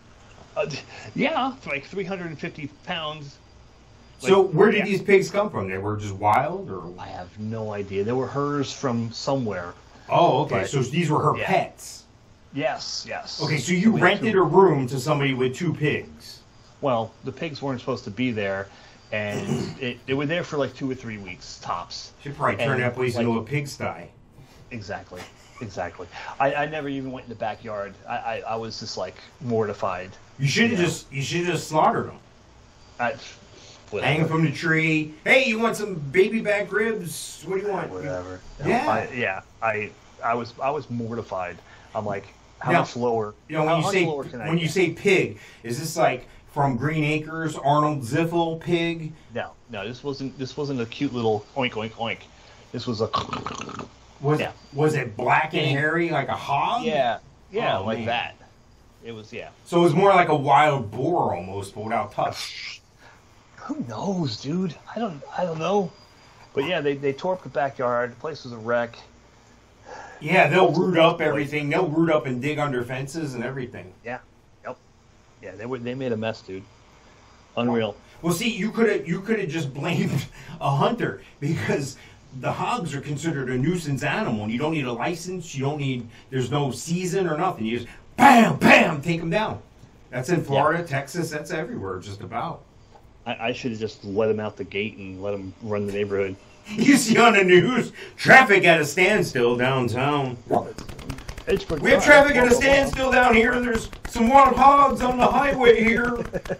Yeah, like 350 pounds. So where did these pigs come from? They were just wild, or? I have no idea. They were hers from somewhere. Oh, okay. But- So these were her Yeah. pets. Yes. Okay, so you we had rented two- a room to somebody with two pigs. Well, the pigs weren't supposed to be there, and they were there for like 2 or 3 weeks tops. Should probably turn And, that place like- into a pigsty. Exactly. I never even went in the backyard. I was just like mortified. You should have Yeah. just slaughtered them. Whatever. Hang from the tree. Hey, you want some baby back ribs? What do you want? Whatever. Yeah. I was mortified. I'm like, how Now, much lower? You know, how when much you lower can I say when you get? say pig, is this like from Green Acres, Arnold Ziffel pig? No, this wasn't a cute little oink oink oink. This was a Yeah. Was it black and hairy like a hog? yeah Oh, like man. that. It was So it was more like a wild boar almost, but without tusks. Who knows, dude? I don't know. But yeah, they tore up the backyard. The place was a wreck. Yeah, they'll root up everything. They'll root up and dig under fences and everything. Yeah. Yep. Yeah, they made a mess, dude. Unreal. Well, see, you could have just blamed a hunter because the hogs are considered a nuisance animal, and you don't need a license. There's no season or nothing. You just bam, bam, take them down. That's in Florida, Texas. That's everywhere, just about. I should have just let him out the gate and let him run the neighborhood. You see on the news, traffic at a standstill downtown. We have traffic at a standstill down here. There's some wild hogs on the highway here.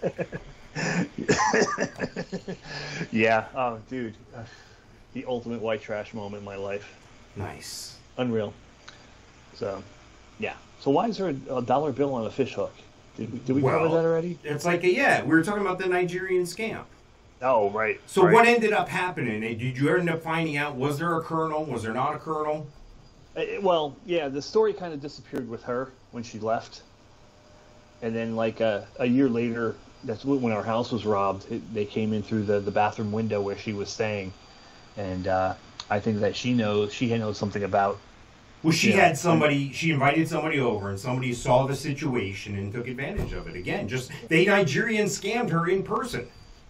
Yeah. Oh, dude. The ultimate white trash moment in my life. Nice. Unreal. So, yeah. So why is there a dollar bill on a fish hook? Did we cover that already? It's like, we were talking about the Nigerian scam. Oh, right. So right. what ended up happening? Did you end up finding out, was there a colonel? Was there not a colonel? Well, yeah, the story kind of disappeared with her when she left. And then, like, a year later, that's when our house was robbed, they came in through the bathroom window where she was staying. And I think that she knows something about. Well, she Yeah. had somebody, she invited somebody over, and somebody saw the situation and took advantage of it. Again, they Nigerian scammed her in person.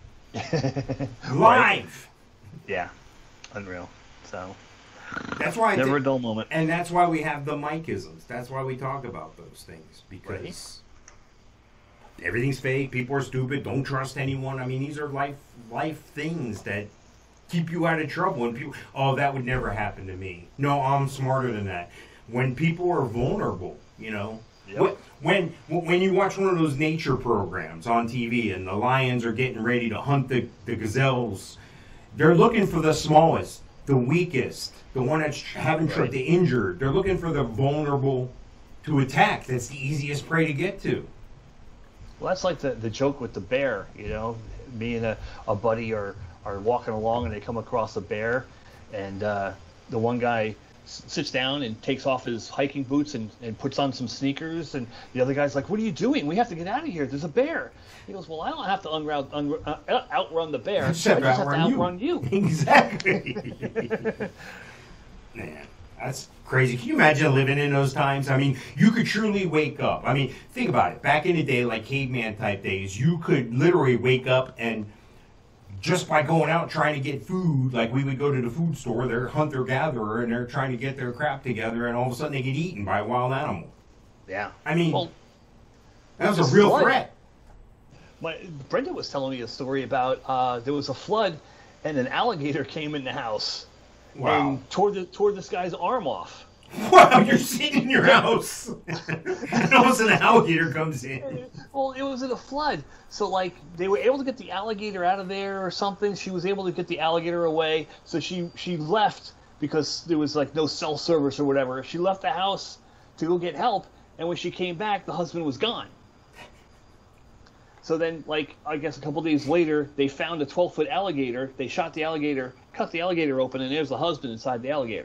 Live! Yeah, unreal. So, That's why never a dull moment. And that's why we have the Mike-isms. That's why we talk about those things. Because everything's fake, people are stupid, don't trust anyone. I mean, these are life things that keep you out of trouble. And people, that would never happen to me. No, I'm smarter than that. When people are vulnerable, Yep. when you watch one of those nature programs on TV and the lions are getting ready to hunt the gazelles, they're looking for the smallest, the weakest, the one that's having the injured. They're looking for the vulnerable to attack. That's the easiest prey to get to. Well, that's like the joke with the bear, Me and a buddy are walking along and they come across a bear, and the one guy sits down and takes off his hiking boots and puts on some sneakers, and the other guy's like, "What are you doing? We have to get out of here. There's a bear." He goes, "Well, I don't have to outrun the bear. I just have to outrun you." Exactly. Man, that's crazy. Can you imagine living in those times? I mean, you could truly wake up. I mean, think about it. Back in the day, like caveman type days, you could literally wake up and just by going out trying to get food, like we would go to the food store, they're hunter-gatherer, and they're trying to get their crap together, and all of a sudden they get eaten by a wild animal. Yeah. I mean, Well, that was a it's real flood. threat. Brenda was telling me a story about there was a flood, and an alligator came in the house Wow. and tore this guy's arm off. Wow, you're sitting in your house, and all of a sudden an alligator comes in. Well, it was in a flood, so like they were able to get the alligator out of there or something. She was able to get the alligator away, so she left because there was like no cell service or whatever. She left the house to go get help, and when she came back, the husband was gone. So then, like, I guess a couple days later, they found a 12-foot alligator. They shot the alligator, cut the alligator open, and there's the husband inside the alligator.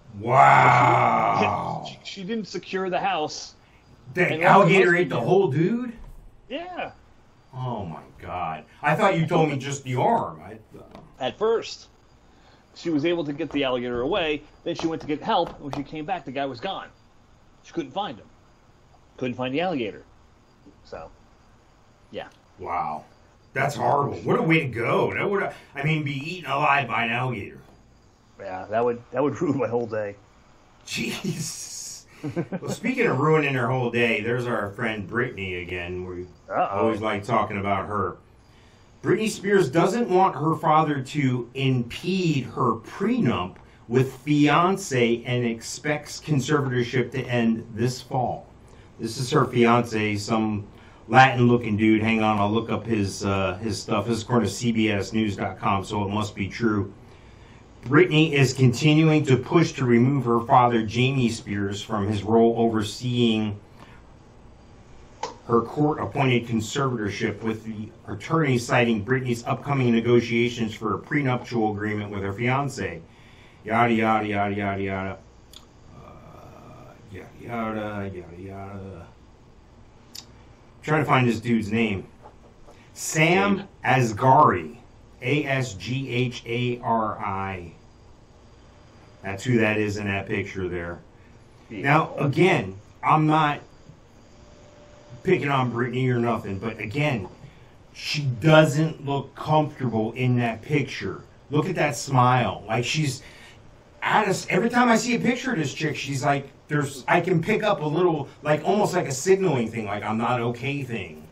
Wow. She didn't secure the house. The And alligator what ate the whole dude? Yeah, Oh my god. I thought you told me just the arm. at first. She was able to get the alligator away. Then she went to get help. And when she came back, the guy was gone. She couldn't find him. Couldn't find the alligator. So, yeah. Wow. That's horrible. What a way to go. That would be eaten alive by an alligator. Yeah, that would ruin my whole day. Jeez. Well, speaking of ruining her whole day, there's our friend Brittany again. We Uh-oh. always like talking about her. Britney Spears doesn't want her father to impede her prenup with fiance and expects conservatorship to end this fall. This is her fiance, some Latin-looking dude. Hang on, I'll look up his stuff. This is according to CBSNews.com, so it must be true. Britney is continuing to push to remove her father, Jamie Spears, from his role overseeing her court-appointed conservatorship, with the attorney citing Britney's upcoming negotiations for a prenuptial agreement with her fiance. Yada, yada, yada, yada, yada. Yada, yada, yada, yada. Trying to find this dude's name. Sam Asghari. Asghari. That's who that is in that picture there. Now, again, I'm not picking on Britney or nothing, but again, she doesn't look comfortable in that picture. Look at that smile. Like, she's at us. Every time I see a picture of this chick, she's like, I can pick up a little, like, almost like a signaling thing, like I'm not okay thing.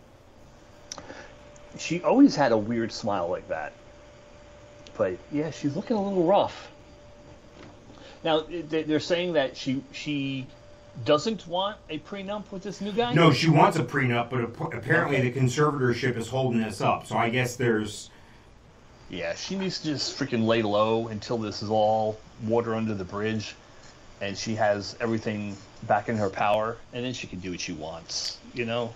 She always had a weird smile like that. But yeah, she's looking a little rough. Now, they're saying that she doesn't want a prenup with this new guy? No, she wants a prenup, but apparently the conservatorship is holding this up. So I guess there's... Yeah, she needs to just freaking lay low until this is all water under the bridge and she has everything back in her power, and then she can do what she wants, you know?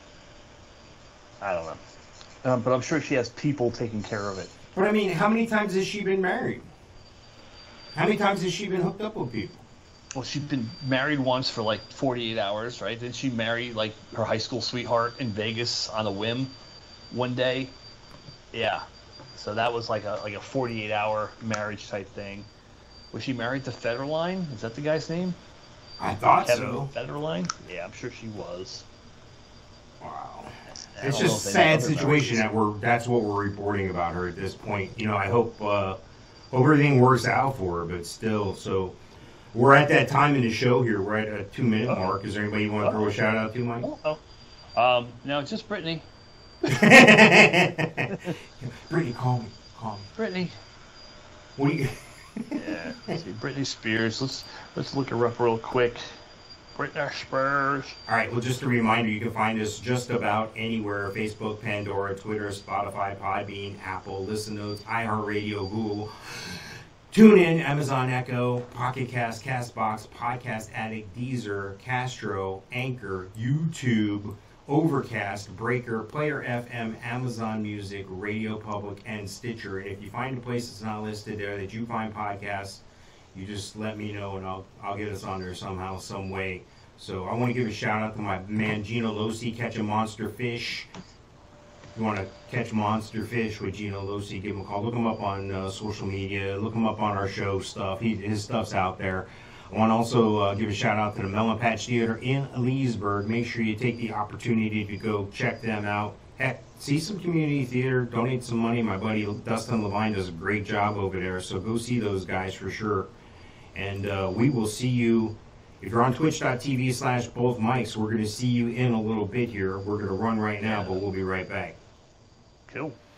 I don't know. But I'm sure she has people taking care of it. But I mean, how many times has she been married? How many times has she been hooked up with people? Well, she's been married once for like 48 hours, right? Then she married like her high school sweetheart in Vegas on a whim one day. Yeah. So that was like a 48-hour marriage type thing. Was she married to Federline? Is that the guy's name? I thought Kevin so. Federline? Yeah, I'm sure she was. Wow. I It's don't know just a if they have sad other situation marriages. that's what we're reporting about her at this point. You know, I hope everything works out for her, but still, so we're at that time in the show here. We're at a 2-minute mark. Is there anybody you want to throw a shout out to, Mike? No, just Brittany. Brittany, call me. Brittany. What do you? Yeah. Let's see, Britney Spears. Let's look her up real quick. Britney Spears. All right. Well, just a reminder, you can find us just about anywhere: Facebook, Pandora, Twitter, Spotify, Podbean, Apple, Listen Notes, iHeartRadio, Google, TuneIn, Amazon Echo, Pocket Cast, Castbox, Podcast Addict, Deezer, Castro, Anchor, YouTube, Overcast, Breaker, Player FM, Amazon Music, Radio Public, and Stitcher. And if you find a place that's not listed there that you find podcasts, you just let me know, and I'll get us on there somehow, some way. So I want to give a shout out to my man Gino Losi, catching monster fish. If you want to catch monster fish with Gino Losi, give him a call. Look him up on social media. Look him up on our show stuff. His stuff's out there. I want to also give a shout out to the Melon Patch Theater in Leesburg. Make sure you take the opportunity to go check them out. Heck, see some community theater, donate some money. My buddy Dustin Levine does a great job over there, so go see those guys for sure. And we will see you, if you're on twitch.tv/both mics, we're going to see you in a little bit here. We're going to run right now, but we'll be right back. Cool.